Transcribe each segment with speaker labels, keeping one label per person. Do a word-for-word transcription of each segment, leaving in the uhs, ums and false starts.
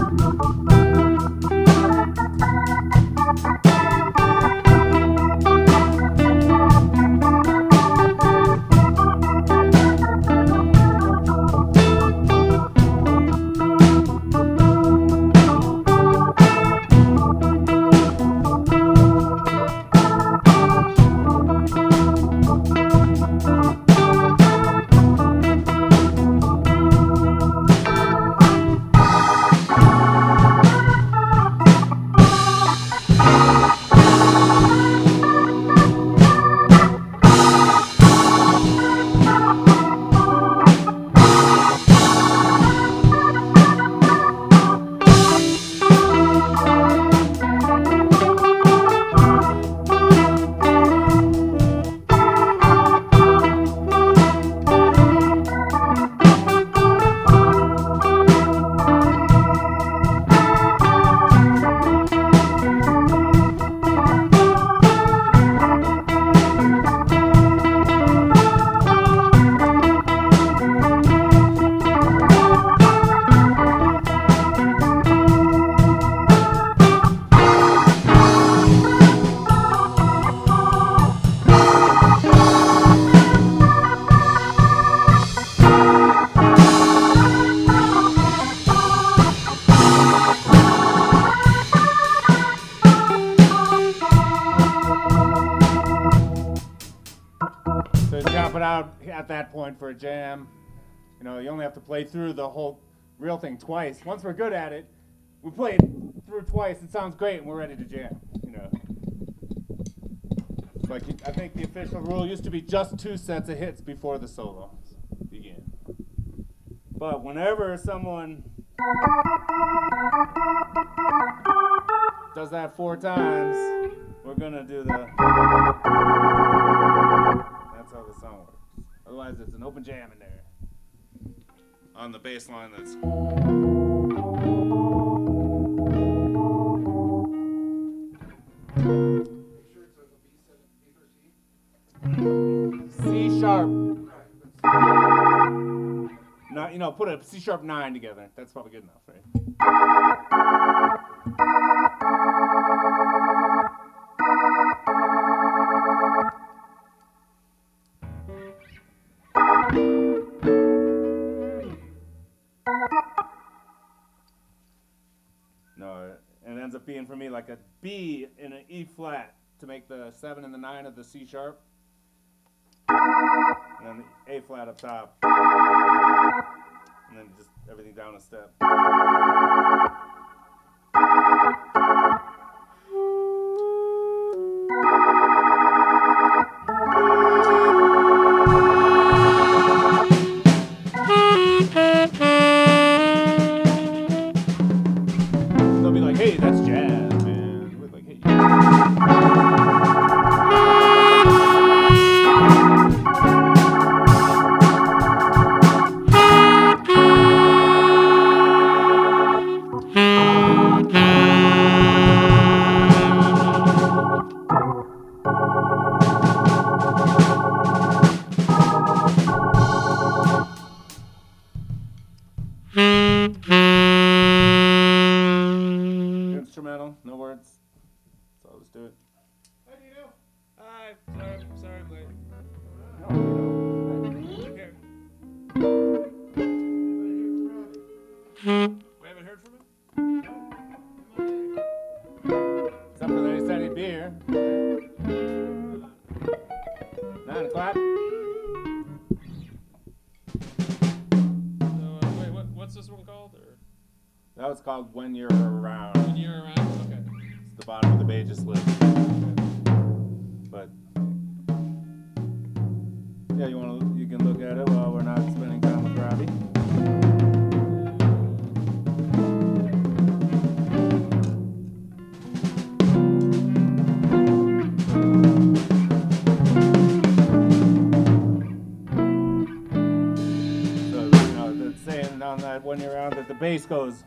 Speaker 1: At that point for a jam, you know, you only have to play through the whole real thing twice. Once we're good at it, we play it through twice. It sounds great, and we're ready to jam. You know, it's like I think the official rule used to be just two sets of hits before the solos begin. But whenever someone does that four times, we're gonna do the. That's how the song works. Otherwise, it's an open jam in there on the bass line that's. C sharp. No, you know, put a C sharp nine together. That's probably good enough, right? No, and it ends up being for me like a B in an E flat to make the seven and the nine of the C sharp, and then the A flat up top, and then just everything down a step. They'll be like, hey, that's jazz, man. We're like, hey. Instrumental, no words. So I'll just do it.
Speaker 2: How do you do? Hi, sorry, sorry I'm late.
Speaker 1: No, no.
Speaker 2: Okay. We haven't heard from him?
Speaker 1: Except for that he said he'd be here. Nine o'clock.
Speaker 2: So, uh, wait, what, what's this one called? Or
Speaker 1: That was called When You're Around.
Speaker 2: When You're Around? Okay.
Speaker 1: It's the bottom of the Bages list. But yeah, you want to you can look at it while we're not spending time with Robbie. So you know, it's saying on that When You're Around that the bass goes.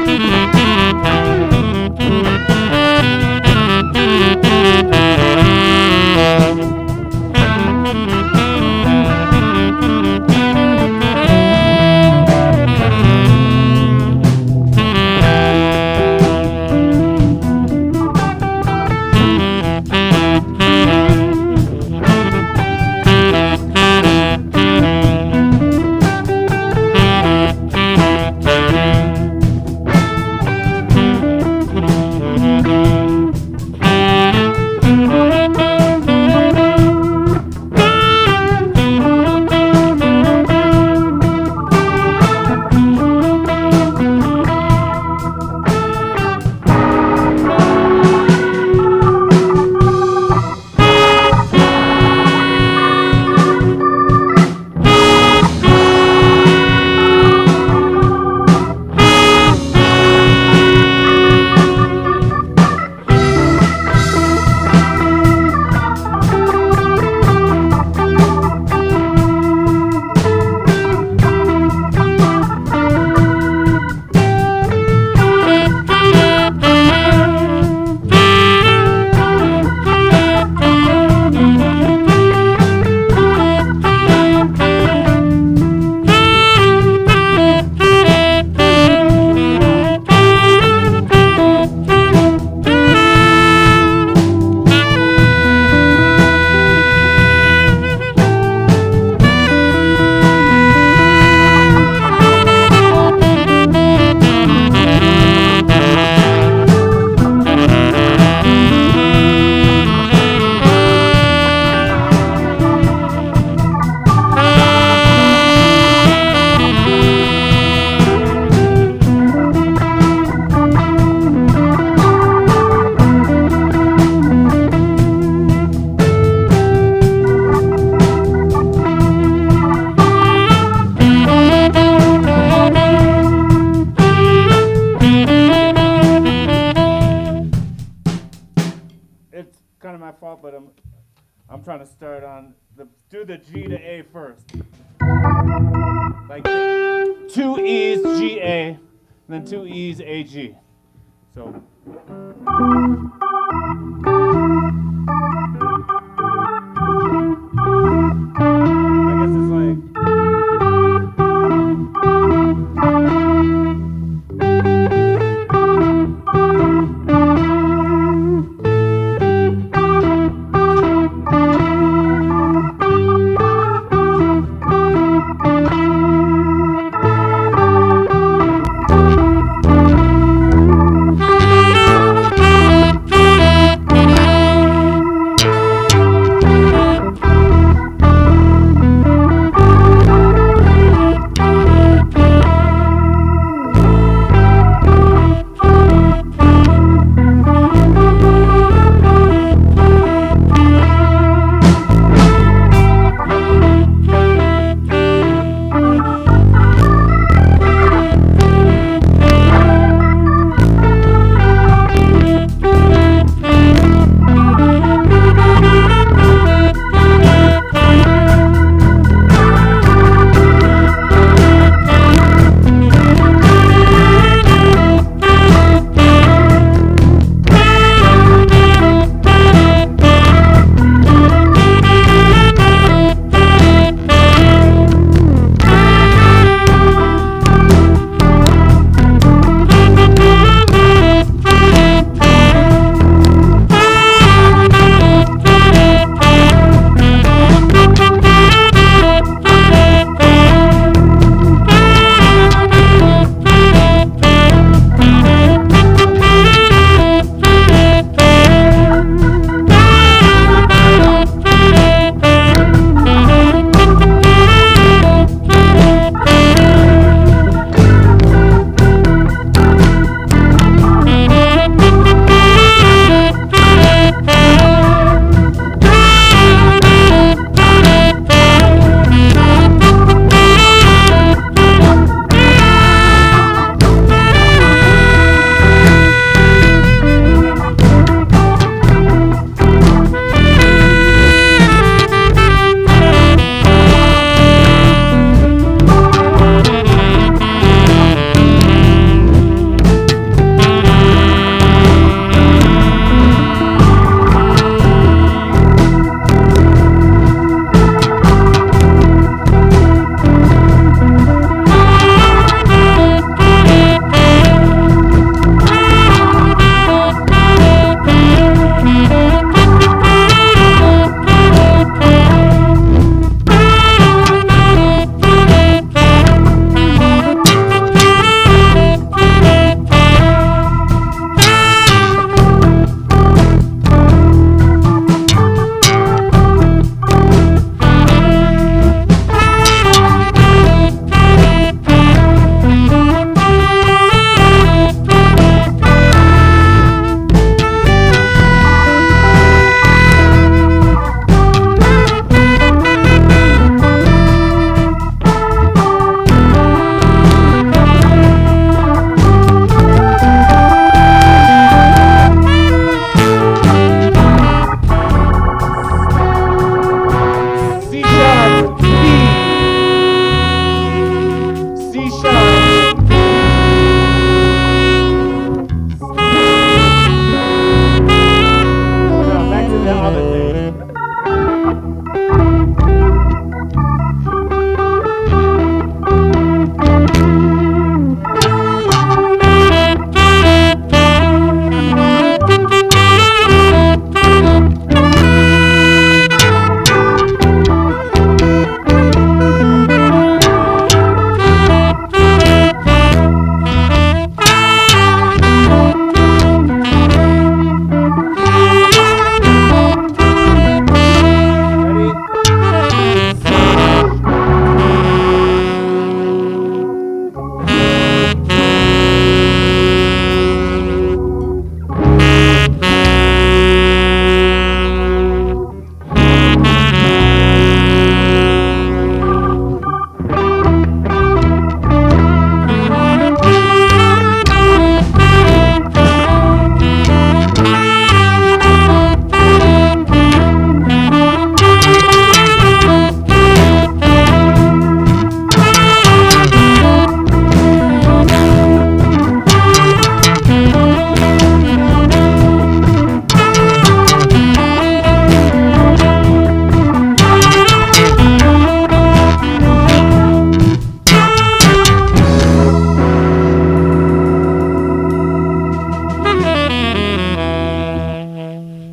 Speaker 1: Kind of my fault, but I'm I'm trying to start on the do the G to A first. Like two E's G A, and then two E's A G. So